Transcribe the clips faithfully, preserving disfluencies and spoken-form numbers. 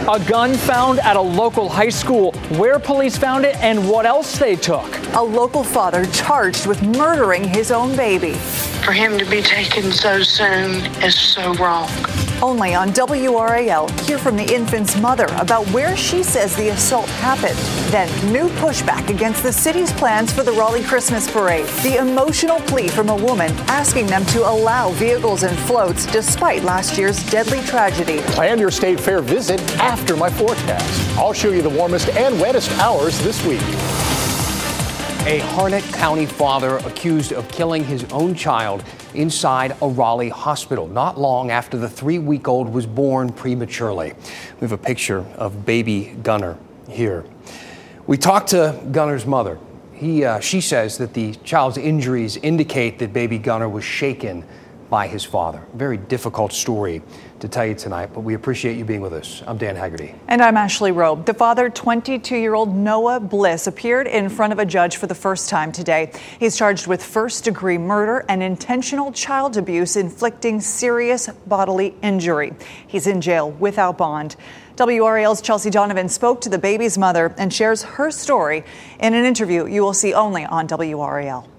A gun found at a local high school, where police found it and what else they took. A local father charged with murdering his own baby. For him to be taken so soon is so wrong. Only on W R A L, hear from the infant's mother about where she says the assault happened. Then, new pushback against the city's plans for the Raleigh Christmas Parade. The emotional plea from a woman asking them to allow vehicles and floats despite last year's deadly tragedy. I am your State Fair visit after my forecast. I'll show you the warmest and wettest hours this week. A Harnett County father accused of killing his own child inside a Raleigh hospital not long after the three-week-old was born prematurely. We have a picture of baby Gunner here. We talked to Gunner's mother. He, uh, she says that the child's injuries indicate that baby Gunner was shaken by his father. Very difficult story to tell you tonight, but we appreciate you being with us. I'm Dan Haggerty. And I'm Ashley Rowe. The father, twenty-two-year-old Noah Bliss, appeared in front of a judge for the first time today. He's charged with first-degree murder and intentional child abuse inflicting serious bodily injury. He's in jail without bond. W R A L's Chelsea Donovan spoke to the baby's mother and shares her story in an interview you will see only on W R A L.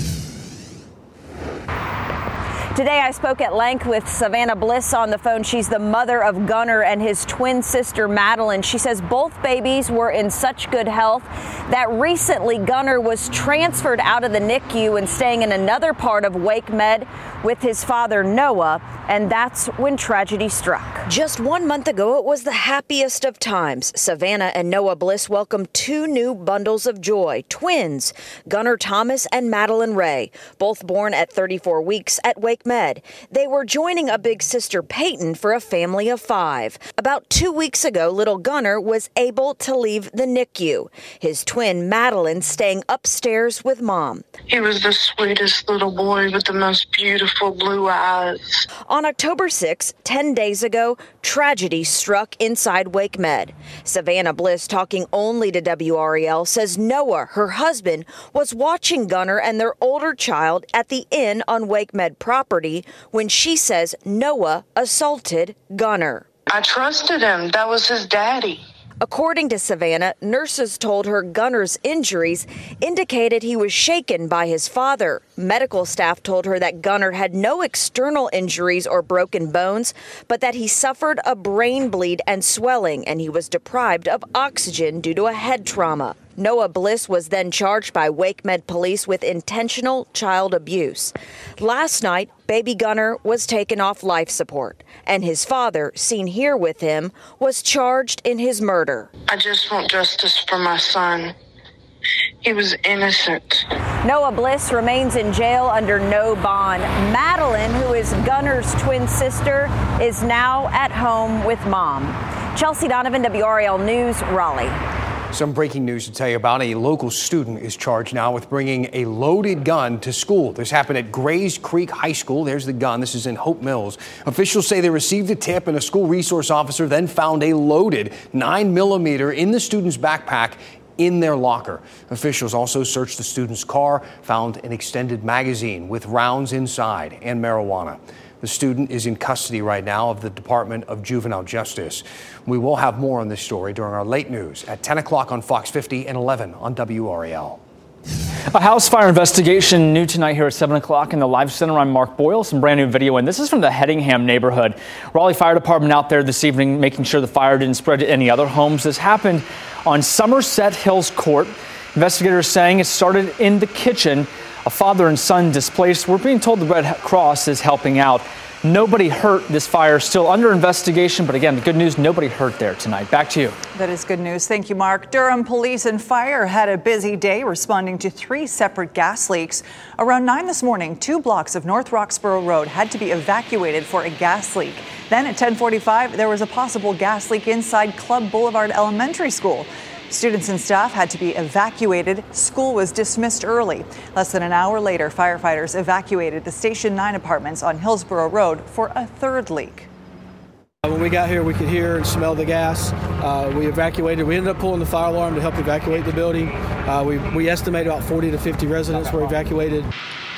Today I spoke at length with Savannah Bliss on the phone. She's the mother of Gunner and his twin sister Madeline. She says both babies were in such good health that recently Gunner was transferred out of the N I C U and staying in another part of Wake Med with his father Noah, and that's when tragedy struck. Just one month ago, it was the happiest of times. Savannah and Noah Bliss welcomed two new bundles of joy, twins, Gunner Thomas and Madeline Ray, both born at thirty-four weeks at Wake Med. They were joining a big sister Peyton for a family of five. About two weeks ago, little Gunner was able to leave the N I C U. His twin Madeline staying upstairs with mom. He was the sweetest little boy with the most beautiful blue eyes. On October sixth, ten days ago, tragedy struck inside Wake Med. Savannah Bliss, talking only to W R A L, says Noah, her husband, was watching Gunner and their older child at the inn on Wake Med property when she says Noah assaulted Gunner. I trusted him. That was his daddy. According to Savannah, nurses told her Gunner's injuries indicated he was shaken by his father. Medical staff told her that Gunner had no external injuries or broken bones, but that he suffered a brain bleed and swelling, and he was deprived of oxygen due to a head trauma. Noah Bliss was then charged by Wake Med police with intentional child abuse. Last night, baby Gunner was taken off life support, and his father, seen here with him, was charged in his murder. I just want justice for my son. He was innocent. Noah Bliss remains in jail under no bond. Madeline, who is Gunner's twin sister, is now at home with mom. Chelsea Donovan, W R A L News, Raleigh. Some breaking news to tell you about. A local student is charged now with bringing a loaded gun to school. This happened at Grays Creek High School. There's the gun. This is in Hope Mills. Officials say they received a tip and a school resource officer then found a loaded nine millimeter in the student's backpack in their locker. Officials also searched the student's car, found an extended magazine with rounds inside and marijuana. The student is in custody right now of the Department of Juvenile Justice. We will have more on this story during our late news at ten o'clock on Fox fifty and eleven on W R A L. A house fire investigation new tonight here at seven o'clock in the Live Center. I'm Mark Boyle. Some brand new video, and this is from the Headingham neighborhood. Raleigh Fire Department out there this evening making sure the fire didn't spread to any other homes. This happened on Somerset Hills Court. Investigators saying it started in the kitchen. A father and son displaced. We're being told the Red Cross is helping out. Nobody hurt. This fire still under investigation, but again, the good news, nobody hurt there tonight. Back to you. That is good news. Thank you, Mark. Durham police and fire had a busy day responding to three separate gas leaks. Around nine this morning, two blocks of North Roxborough Road had to be evacuated for a gas leak. Then at ten forty-five, there was a possible gas leak inside Club Boulevard Elementary School. Students and staff had to be evacuated. School was dismissed early. Less than an hour later, firefighters evacuated the Station nine apartments on Hillsborough Road for a third leak. When we got here, we could hear and smell the gas. Uh, we evacuated. We ended up pulling the fire alarm to help evacuate the building. Uh, we, we estimate about forty to fifty residents were evacuated.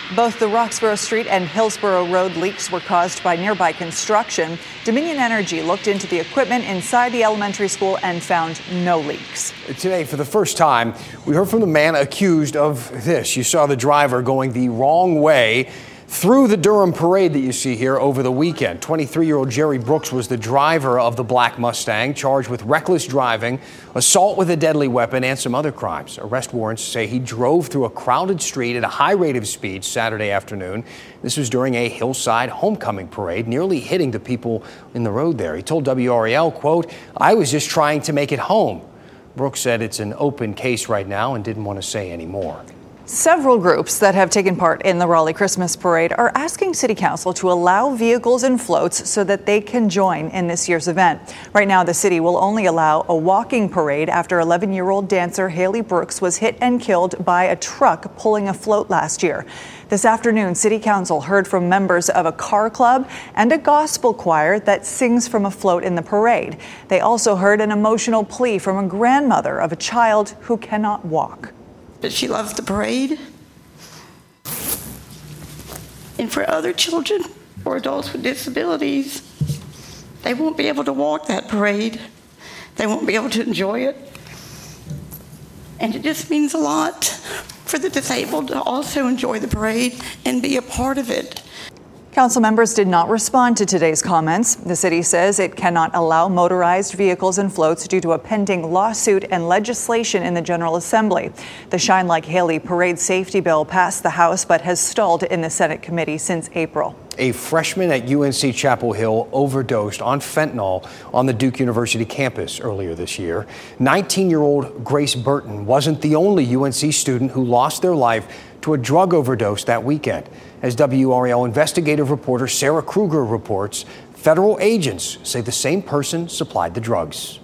Both the Roxborough Street and Hillsborough Road leaks were caused by nearby construction. Dominion Energy looked into the equipment inside the elementary school and found no leaks. Today, for the first time, we heard from the man accused of this. You saw the driver going the wrong way through the Durham parade that you see here over the weekend. twenty-three-year-old Jerry Brooks was the driver of the black Mustang, charged with reckless driving, assault with a deadly weapon, and some other crimes. Arrest warrants say he drove through a crowded street at a high rate of speed Saturday afternoon. This was during a Hillside homecoming parade, nearly hitting the people in the road there. He told W R A L, quote, "I was just trying to make it home." Brooks said it's an open case right now and didn't want to say any more. Several groups that have taken part in the Raleigh Christmas Parade are asking City Council to allow vehicles and floats so that they can join in this year's event. Right now, the city will only allow a walking parade after eleven-year-old dancer Haley Brooks was hit and killed by a truck pulling a float last year. This afternoon, City Council heard from members of a car club and a gospel choir that sings from a float in the parade. They also heard an emotional plea from a grandmother of a child who cannot walk. That she loves the parade. And for other children or adults with disabilities, they won't be able to walk that parade. They won't be able to enjoy it. And it just means a lot for the disabled to also enjoy the parade and be a part of it. Council members did not respond to today's comments. The city says it cannot allow motorized vehicles and floats due to a pending lawsuit and legislation in the General Assembly. The Shine Like Haley parade safety bill passed the House but has stalled in the Senate committee since April. A freshman at U N C Chapel Hill overdosed on fentanyl on the Duke University campus earlier this year. nineteen-year-old Grace Burton wasn't the only U N C student who lost their life to a drug overdose that weekend. As W R A L investigative reporter Sarah Kruger reports, federal agents say the same person supplied the drugs.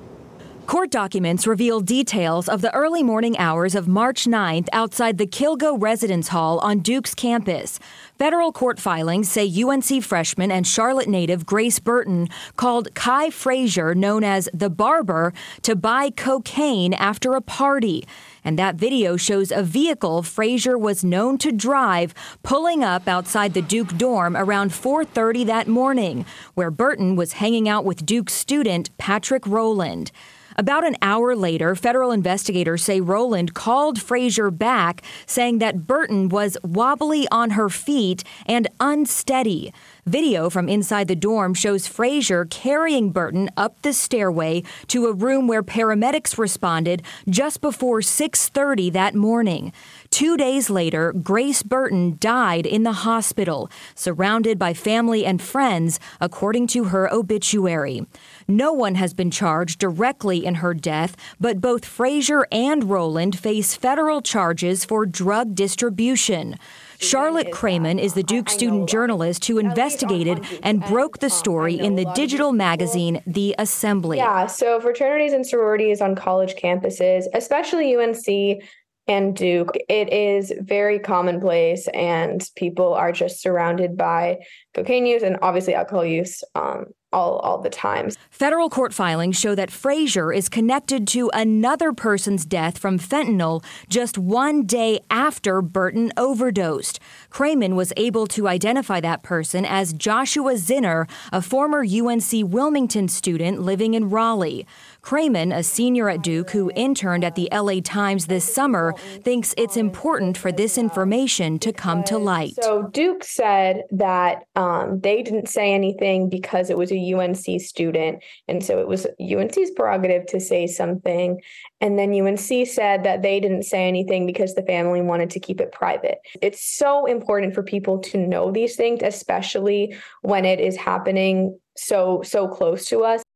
Court documents reveal details of the early morning hours of March ninth outside the Kilgo Residence Hall on Duke's campus. Federal court filings say U N C freshman and Charlotte native Grace Burton called Kai Frazier, known as the Barber, to buy cocaine after a party. And that video shows a vehicle Frazier was known to drive pulling up outside the Duke dorm around four thirty that morning, where Burton was hanging out with Duke student Patrick Rowland. About an hour later, federal investigators say Rowland called Frazier back, saying that Burton was wobbly on her feet and unsteady. Video from inside the dorm shows Frazier carrying Burton up the stairway to a room where paramedics responded just before six thirty that morning. Two days later, Grace Burton died in the hospital, surrounded by family and friends, according to her obituary. No one has been charged directly in her death, but both Frazier and Rowland face federal charges for drug distribution. Charlotte Craman is the Duke student journalist who investigated and broke the story in the digital magazine The Assembly. Yeah, so fraternities and sororities on college campuses, especially U N C and Duke, it is very commonplace, and people are just surrounded by cocaine use and obviously alcohol use um, all, all the time. Federal court filings show that Frazier is connected to another person's death from fentanyl just one day after Burton overdosed. Craman was able to identify that person as Joshua Zinner, a former U N C Wilmington student living in Raleigh. Craman, a senior at Duke who interned at the L A Times this summer, thinks it's important for this information to come to light. So Duke said that um, they didn't say anything because it was a U N C student, and so it was U N C's prerogative to say something. And then U N C said that they didn't say anything because the family wanted to keep it private. It's so important for people to know these things, especially when it is happening so, so close to us.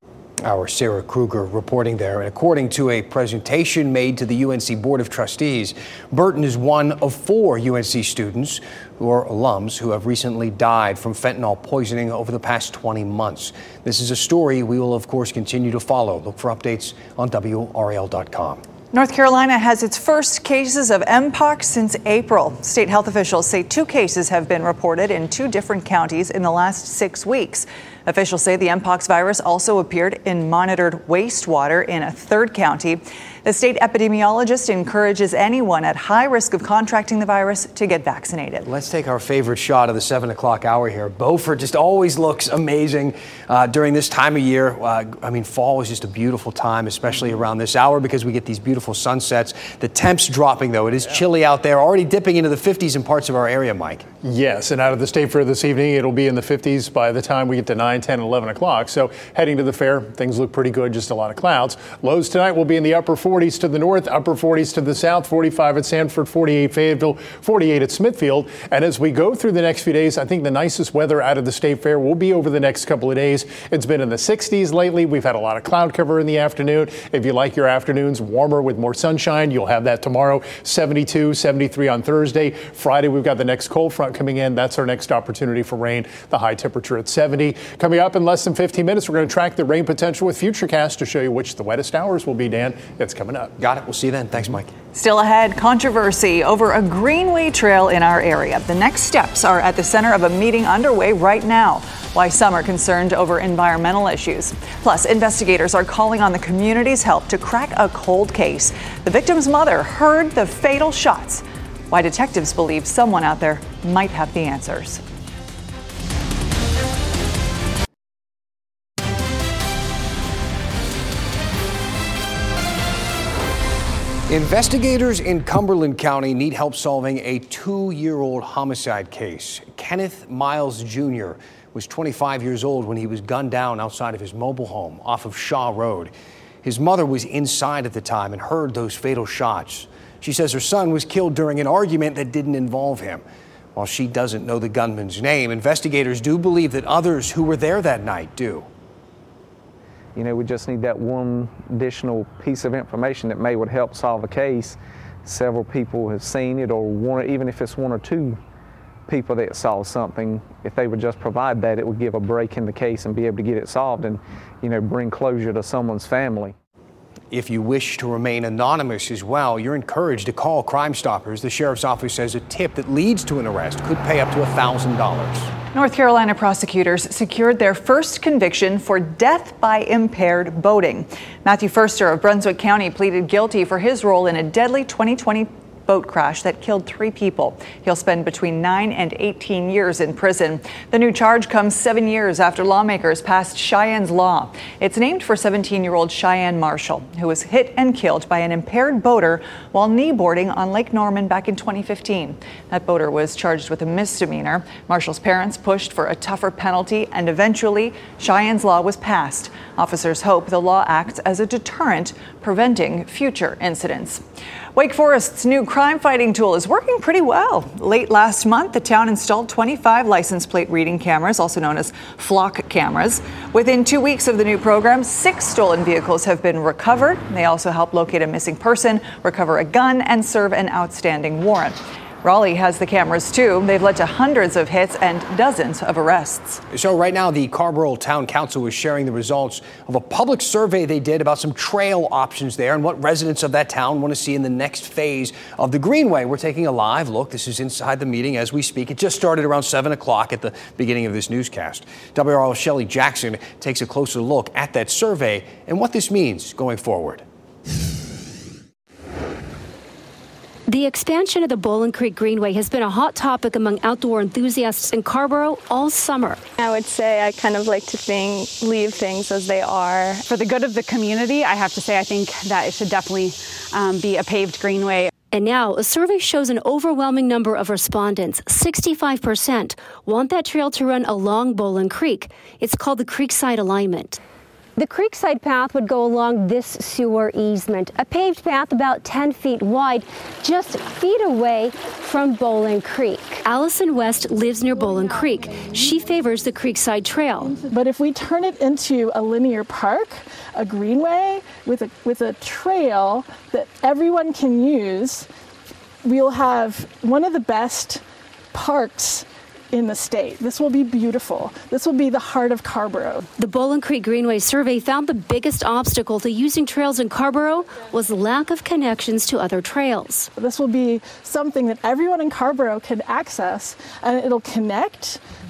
Our Sarah Kruger reporting there. And according to a presentation made to the U N C Board of Trustees, Burton is one of four U N C students who are alums who have recently died from fentanyl poisoning over the past twenty months. This is a story we will, of course, continue to follow. Look for updates on W R A L dot com. North Carolina has its first cases of M pox since April. State health officials say two cases have been reported in two different counties in the last six weeks. Officials say the M pox virus also appeared in monitored wastewater in a third county. The state epidemiologist encourages anyone at high risk of contracting the virus to get vaccinated. Let's take our favorite shot of the seven o'clock hour here. Beaufort just always looks amazing uh, during this time of year. Uh, I mean, fall is just a beautiful time, especially around this hour, because we get these beautiful sunsets. The temps dropping, though. It is chilly out there, already dipping into the fifties in parts of our area, Mike. Yes, and out of the state fair this evening, it'll be in the fifties by the time we get to nine, ten, eleven o'clock. So heading to the fair, things look pretty good, just a lot of clouds. Lows tonight will be in the upper forties to the north, upper forties to the south, forty-five at Sanford, forty-eight Fayetteville, forty-eight at Smithfield. And as we go through the next few days, I think the nicest weather out of the state fair will be over the next couple of days. It's been in the sixties lately. We've had a lot of cloud cover in the afternoon. If you like your afternoons warmer with more sunshine, you'll have that tomorrow. seventy-two, seventy-three on Thursday. Friday, we've got the next cold front coming in. That's our next opportunity for rain. The high temperature at seventy. Coming up in less than fifteen minutes, we're going to track the rain potential with Futurecast to show you which the wettest hours will be, Dan. It's coming up. Got it. We'll see you then. Thanks, Mike. Still ahead, controversy over a greenway trail in our area. The next steps are at the center of a meeting underway right now. Why some are concerned over environmental issues. Plus, investigators are calling on the community's help to crack a cold case. The victim's mother heard the fatal shots. Why detectives believe someone out there might have the answers. Investigators in Cumberland County need help solving a two-year-old homicide case. Kenneth Miles Junior was twenty-five years old when he was gunned down outside of his mobile home off of Shaw Road. His mother was inside at the time and heard those fatal shots. She says her son was killed during an argument that didn't involve him. While she doesn't know the gunman's name, investigators do believe that others who were there that night do. You know, we just need that one additional piece of information that may would help solve a case. Several people have seen it, or one, even if it's one or two people that saw something, if they would just provide that, it would give a break in the case and be able to get it solved and, you know, bring closure to someone's family. If you wish to remain anonymous as well, you're encouraged to call Crime Stoppers. The sheriff's office says a tip that leads to an arrest could pay up to one thousand dollars. North Carolina prosecutors secured their first conviction for death by impaired boating. Matthew Furster of Brunswick County pleaded guilty for his role in a deadly twenty twenty boat crash that killed three people. He'll spend between nine and eighteen years in prison. The new charge comes seven years after lawmakers passed Cheyenne's Law. It's named for seventeen-year-old Cheyenne Marshall, who was hit and killed by an impaired boater while kneeboarding on Lake Norman back in twenty fifteen. That boater was charged with a misdemeanor. Marshall's parents pushed for a tougher penalty, and eventually Cheyenne's Law was passed. Officers hope the law acts as a deterrent, preventing future incidents. Wake Forest's new crime-fighting tool is working pretty well. Late last month, the town installed twenty-five license plate reading cameras, also known as flock cameras. Within two weeks of the new program, six stolen vehicles have been recovered. They also help locate a missing person, recover a gun, and serve an outstanding warrant. Raleigh has the cameras, too. They've led to hundreds of hits and dozens of arrests. So right now, the Carrboro Town Council is sharing the results of a public survey they did about some trail options there and what residents of that town want to see in the next phase of the Greenway. We're taking a live look. This is inside the meeting as we speak. It just started around seven o'clock at the beginning of this newscast. W R L's Shelley Jackson takes a closer look at that survey and what this means going forward. The expansion of the Bowling Creek Greenway has been a hot topic among outdoor enthusiasts in Carrboro all summer. I would say I kind of like to think, leave things as they are. For the good of the community, I have to say I think that it should definitely um, be a paved greenway. And now a survey shows an overwhelming number of respondents, sixty-five percent, want that trail to run along Bowling Creek. It's called the Creekside Alignment. The Creekside path would go along this sewer easement, a paved path about ten feet wide, just feet away from Bowling Creek. Allison West lives near Bowling Creek. She favors the Creekside Trail. But if we turn it into a linear park, a greenway with a, with a trail that everyone can use, we'll have one of the best parks in the state. This will be beautiful. This will be the heart of Carrboro. The Bowling Creek Greenway survey found the biggest obstacle to using trails in Carrboro was lack of connections to other trails. This will be something that everyone in Carrboro can access, and it'll connect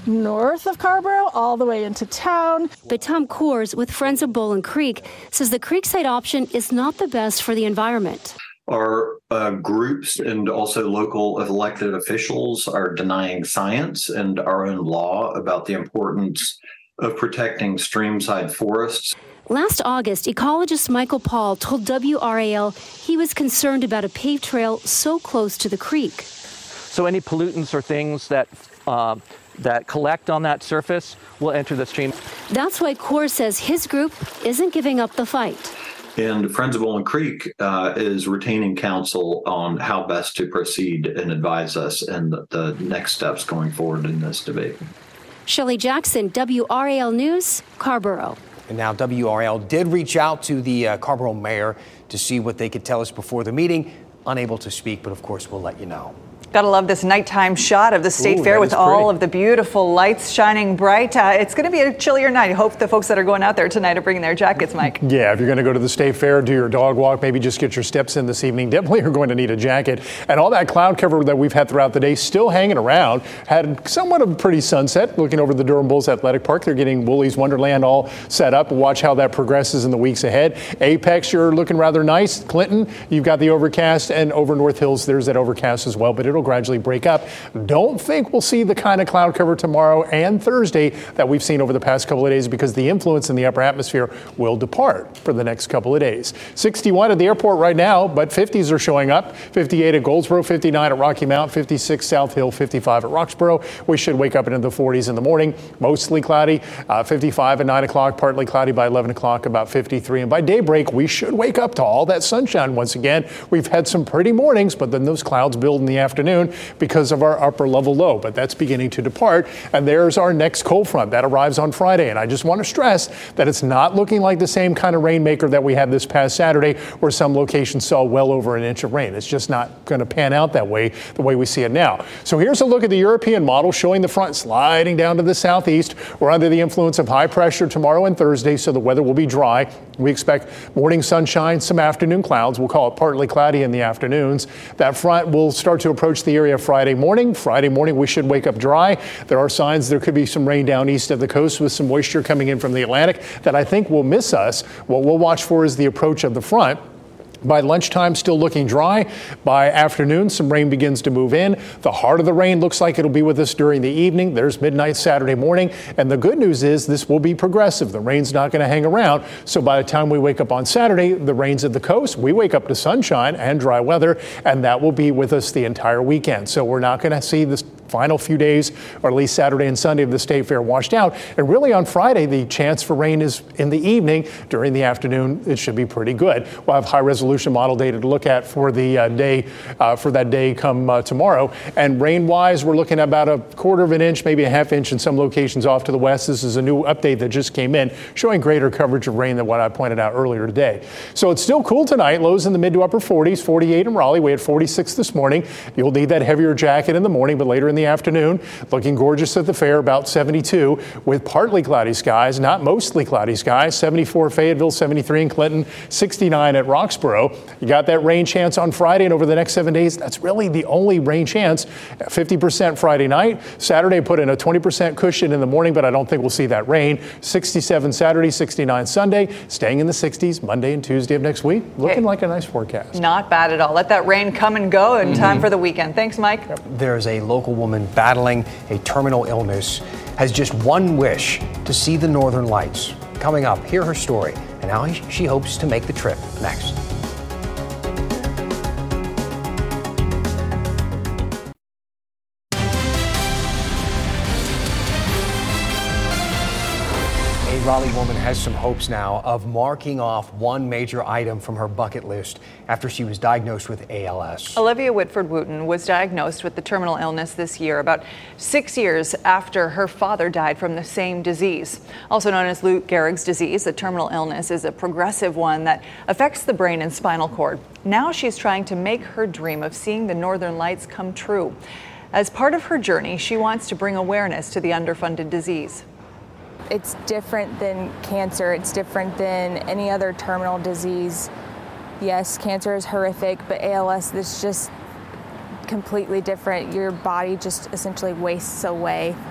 north of Carrboro all the way into town. But Tom Coors with Friends of Bowling Creek says the creekside option is not the best for the environment. Our uh, groups and also local elected officials are denying science and our own law about the importance of protecting streamside forests. Last August, ecologist Michael Paul told W R A L he was concerned about a paved trail so close to the creek. So any pollutants or things that uh, that collect on that surface will enter the stream. That's why Coors says his group isn't giving up the fight. And Friends of Bowling Creek uh, is retaining counsel on how best to proceed and advise us in the, the next steps going forward in this debate. Shelley Jackson, W R A L News, Carrboro. And now W R A L did reach out to the uh, Carrboro mayor to see what they could tell us before the meeting. Unable to speak, but of course we'll let you know. Gotta love this nighttime shot of the State Ooh, Fair with all pretty. of the beautiful lights shining bright. Uh, it's going to be a chillier night. I hope the folks that are going out there tonight are bringing their jackets, Mike. Yeah, if you're going to go to the State Fair, do your dog walk, maybe just get your steps in this evening, definitely you're going to need a jacket. And all that cloud cover that we've had throughout the day still hanging around. Had somewhat of a pretty sunset looking over the Durham Bulls Athletic Park. They're getting Woolies Wonderland all set up. Watch how that progresses in the weeks ahead. Apex, you're looking rather nice. Clinton, you've got the overcast, and over North Hills, there's that overcast as well, but it'll gradually break up. Don't think we'll see the kind of cloud cover tomorrow and Thursday that we've seen over the past couple of days because the influence in the upper atmosphere will depart for the next couple of days. sixty-one at the airport right now, but fifties are showing up. fifty-eight at Goldsboro, fifty-nine at Rocky Mount, fifty-six South Hill, fifty-five at Roxborough. We should wake up into the forties in the morning. Mostly cloudy, uh, fifty-five at nine o'clock, partly cloudy by eleven o'clock, about fifty-three. And by daybreak, we should wake up to all that sunshine once again. We've had some pretty mornings, but then those clouds build in the afternoon because of our upper level low, but that's beginning to depart. And there's our next cold front that arrives on Friday. And I just want to stress that it's not looking like the same kind of rainmaker that we had this past Saturday, where some locations saw well over an inch of rain. It's just not going to pan out that way, the way we see it now. So here's a look at the European model showing the front sliding down to the southeast. We're under the influence of high pressure tomorrow and Thursday, so the weather will be dry. We expect morning sunshine, some afternoon clouds. We'll call it partly cloudy in the afternoons. That front will start to approach the area Friday morning. Friday morning, we should wake up dry. There are signs there could be some rain down east of the coast with some moisture coming in from the Atlantic that I think will miss us. What we'll watch for is the approach of the front. By lunchtime, still looking dry. By afternoon, some rain begins to move in. The heart of the rain looks like it'll be with us during the evening. There's midnight Saturday morning. And the good news is this will be progressive. The rain's not going to hang around. So by the time we wake up on Saturday, the rain's at the coast. We wake up to sunshine and dry weather, and that will be with us the entire weekend. So we're not going to see this final few days, or at least Saturday and Sunday of the State Fair, washed out. And really on Friday, the chance for rain is in the evening. During the afternoon, it should be pretty good. We'll have high resolution model data to look at for the uh, day, uh, for that day come uh, tomorrow. And rain-wise, we're looking at about a quarter of an inch, maybe a half inch in some locations off to the west. This is a new update that just came in, showing greater coverage of rain than what I pointed out earlier today. So it's still cool tonight. Lows in the mid to upper forties, forty-eight in Raleigh. We had forty-six this morning. You'll need that heavier jacket in the morning, but later in the afternoon, looking gorgeous at the fair, about seventy-two with partly cloudy skies, not mostly cloudy skies. seventy-four Fayetteville, seventy-three in Clinton, sixty-nine at Roxborough. You got that rain chance on Friday, and over the next seven days, that's really the only rain chance. fifty percent Friday night. Saturday put in a twenty percent cushion in the morning, but I don't think we'll see that rain. sixty-seven Saturday, sixty-nine Sunday, staying in the sixties Monday and Tuesday of next week. Looking okay. like a nice forecast. Not bad at all. Let that rain come and go in mm-hmm. time for the weekend. Thanks, Mike. There's a local woman battling a terminal illness, has just one wish: to see the Northern Lights. Coming up, hear her story and how she hopes to make the trip. Next. A Raleigh woman has some hopes now of marking off one major item from her bucket list after she was diagnosed with A L S. Olivia Whitford Wooten was diagnosed with the terminal illness this year, about six years after her father died from the same disease. Also known as Lou Gehrig's disease, the terminal illness is a progressive one that affects the brain and spinal cord. Now she's trying to make her dream of seeing the Northern Lights come true. As part of her journey, she wants to bring awareness to the underfunded disease. It's different than cancer. It's different than any other terminal disease. Yes, cancer is horrific, but A L S is just completely different. Your body just essentially wastes away.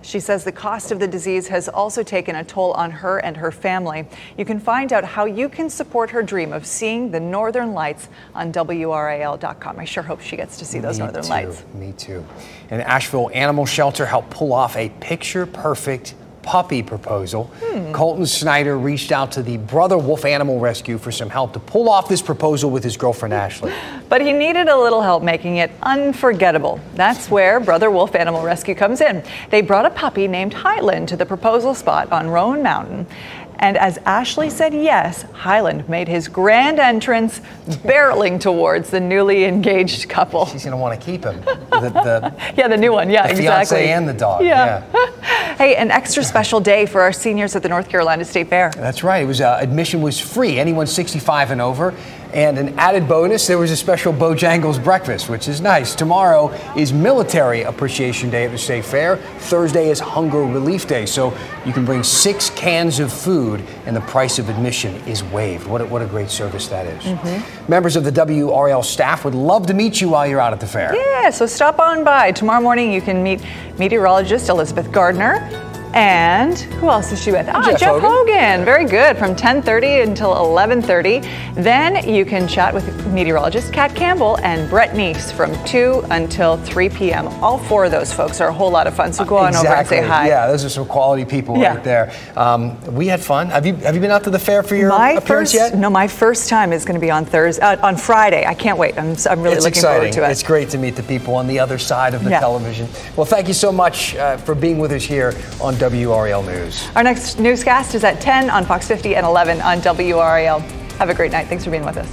She says the cost of the disease has also taken a toll on her and her family. You can find out how you can support her dream of seeing the Northern Lights on W R A L dot com. I sure hope she gets to see those Me Northern too. Lights. Me too. An Asheville animal shelter helped pull off a picture-perfect puppy proposal. Hmm. Colton Snyder reached out to the Brother Wolf Animal Rescue for some help to pull off this proposal with his girlfriend Ashley. But he needed a little help making it unforgettable. That's where Brother Wolf Animal Rescue comes in. They brought a puppy named Highland to the proposal spot on Rowan Mountain. And as Ashley said yes, Highland made his grand entrance, barreling towards the newly engaged couple. She's going to want to keep him. The, the, yeah, the new one. Yeah, the exactly. fiance and the dog. Yeah. yeah. Hey, an extra special day for our seniors at the North Carolina State Fair. That's right. It was uh, admission was free. Anyone sixty-five and over. And an added bonus, there was a special Bojangles breakfast, which is nice. Tomorrow is Military Appreciation Day at the State Fair. Thursday is Hunger Relief Day. So you can bring six cans of food and the price of admission is waived. What a, what a great service that is. Mm-hmm. Members of the W R A L staff would love to meet you while you're out at the fair. Yeah, so stop on by. Tomorrow morning you can meet meteorologist Elizabeth Gardner. And who else is she with? Ah, Jeff, Jeff Hogan. Hogan. Very good. From ten thirty until eleven thirty. Then you can chat with meteorologist Kat Campbell and Brett Neese from two until three p.m. All four of those folks are a whole lot of fun. So go on exactly. over and say hi. Yeah, those are some quality people yeah. right there. Um, we had fun. Have you have you been out to the fair for your my appearance first, yet? No, my first time is going to be on Thursday, uh, on Friday. I can't wait. I'm, I'm really it's looking exciting. forward to it. It's great to meet the people on the other side of the yeah. television. Well, thank you so much uh, for being with us here on W R A L News. Our next newscast is at ten on Fox fifty and eleven on W R A L. Have a great night. Thanks for being with us.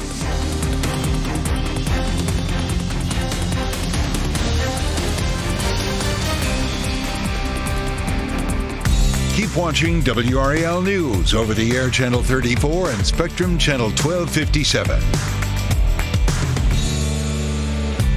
Keep watching W R A L News over the air channel thirty-four and Spectrum channel twelve fifty-seven.